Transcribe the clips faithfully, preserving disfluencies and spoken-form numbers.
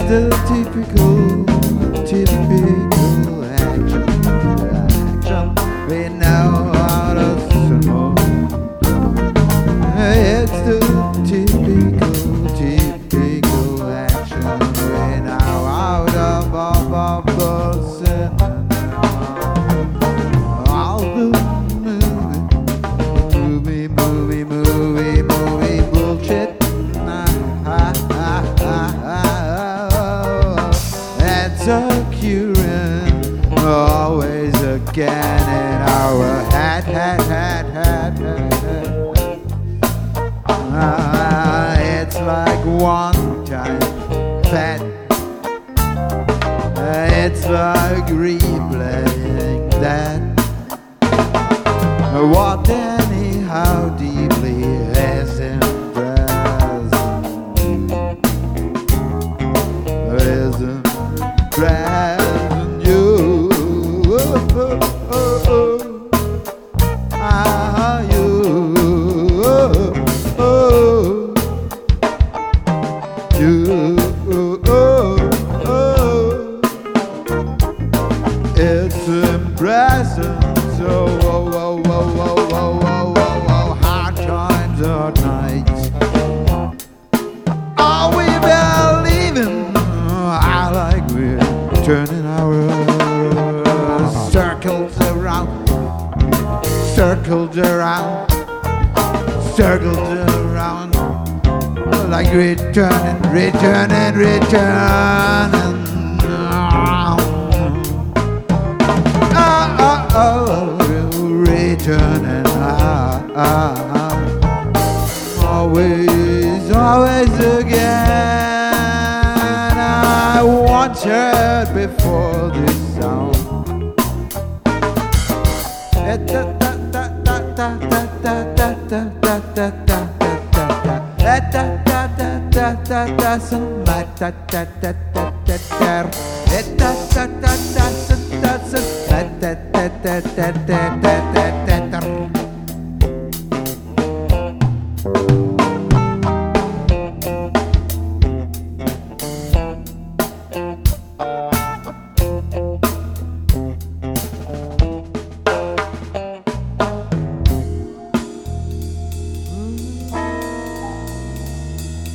the typical, typical action, action we know how to sumo. It's the typical, typical action we know out of our the cinema. All the movie, movie, movie, movie, movie bullshit. That's occurring always again in our head, head, head, head, head, head. Ah, it's like one time fat. It's like replaying that. What anyhow deeply is impressed, is impressed you. Oh, oh, oh. Ah, you. Oh, oh. You. Oh, oh. It's impressive. So, oh, oh, oh, oh, oh, oh, oh, oh, hard times or nights. Are we believing? I like we're turning our circles around, circles around, circles around, like returning, returning, returning. Oh, returning, ah, ah, ah. Always, always again. I once heard before this song.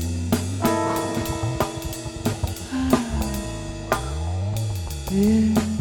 Yeah.